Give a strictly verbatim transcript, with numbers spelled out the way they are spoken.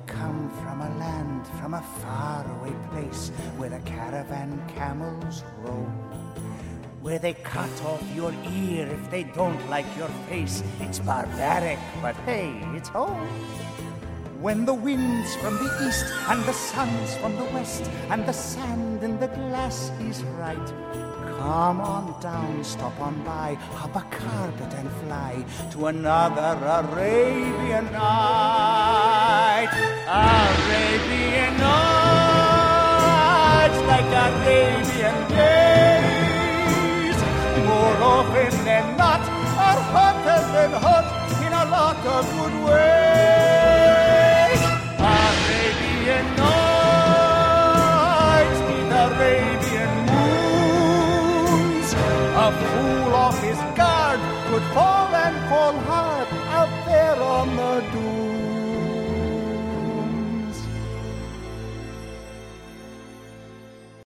come from a land, from a faraway place, where the caravan camels roam, where they cut off your ear if they don't like your face. It's barbaric, but hey, it's home. When the wind's from the east and the sun's from the west and the sand in the glass is right, come on down, stop on by, hop a carpet and fly to another Arabian night. Arabian nights like Arabian days, more often than not, are hotter than hot in a lot of good ways. Arabian nights need Arabian moons. A fool off his guard could fall and fall hard.